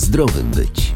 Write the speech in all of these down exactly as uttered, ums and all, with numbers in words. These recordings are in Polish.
zdrowym być.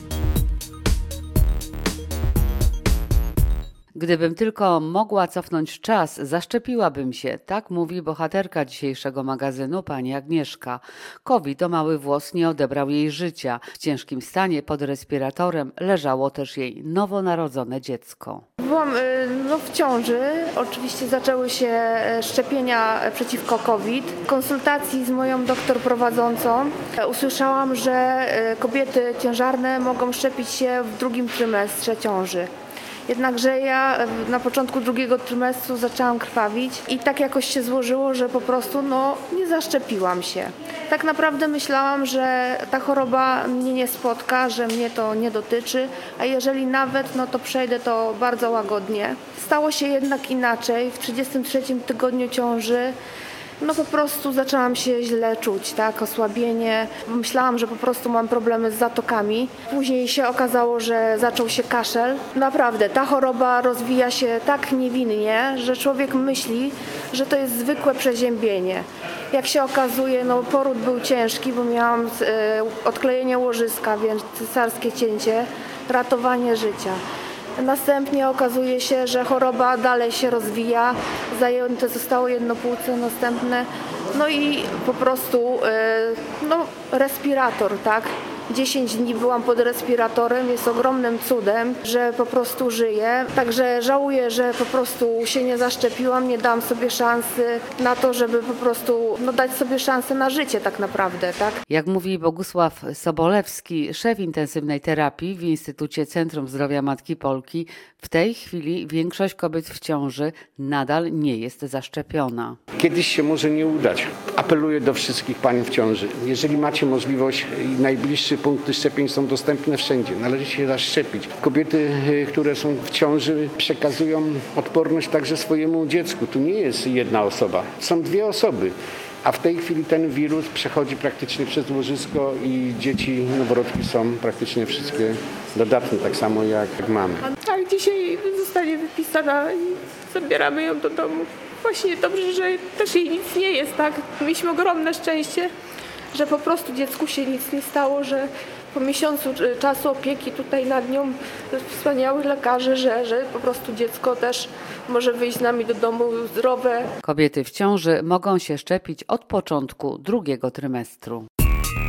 Gdybym tylko mogła cofnąć czas, zaszczepiłabym się, tak mówi bohaterka dzisiejszego magazynu, pani Agnieszka. COVID o mały włos nie odebrał jej życia. W ciężkim stanie pod respiratorem leżało też jej nowonarodzone dziecko. Byłam no, w ciąży, oczywiście zaczęły się szczepienia przeciwko COVID. W konsultacji z moją doktor prowadzącą usłyszałam, że kobiety ciężarne mogą szczepić się w drugim trymestrze ciąży. Jednakże ja na początku drugiego trymestru zaczęłam krwawić i tak jakoś się złożyło, że po prostu no, nie zaszczepiłam się. Tak naprawdę myślałam, że ta choroba mnie nie spotka, że mnie to nie dotyczy, a jeżeli nawet, no to przejdę to bardzo łagodnie. Stało się jednak inaczej. W trzydziestym trzecim tygodniu ciąży no po prostu zaczęłam się źle czuć, tak, osłabienie. Myślałam, że po prostu mam problemy z zatokami. Później się okazało, że zaczął się kaszel. Naprawdę, ta choroba rozwija się tak niewinnie, że człowiek myśli, że to jest zwykłe przeziębienie. Jak się okazuje, no poród był ciężki, bo miałam y, odklejenie łożyska, więc cesarskie cięcie, ratowanie życia. Następnie okazuje się, że choroba dalej się rozwija, zajęte zostało jedno płuce, następne, no i po prostu no, respirator, tak? dziesięć dni byłam pod respiratorem, jest ogromnym cudem, że po prostu żyję. Także żałuję, że po prostu się nie zaszczepiłam, nie dałam sobie szansy na to, żeby po prostu no, dać sobie szansę na życie tak naprawdę. Tak? Jak mówi Bogusław Sobolewski, szef intensywnej terapii w Instytucie Centrum Zdrowia Matki Polki, w tej chwili większość kobiet w ciąży nadal nie jest zaszczepiona. Kiedyś się może nie udać. Apeluję do wszystkich pań w ciąży. Jeżeli macie możliwość, najbliższe punkty szczepień są dostępne wszędzie. Należy się zaszczepić. Kobiety, które są w ciąży, przekazują odporność także swojemu dziecku. Tu nie jest jedna osoba, są dwie osoby. A w tej chwili ten wirus przechodzi praktycznie przez łożysko i dzieci, noworodki są praktycznie wszystkie dodatnie, tak samo jak mamy. Tak, dzisiaj zostanie wypisana i zabieramy ją do domu. Właśnie dobrze, że też jej nic nie jest, tak? Mieliśmy ogromne szczęście, że po prostu dziecku się nic nie stało, że po miesiącu czasu opieki tutaj nad nią wspaniałych lekarzy, że, że po prostu dziecko też może wyjść z nami do domu zdrowe. Kobiety w ciąży mogą się szczepić od początku drugiego trymestru.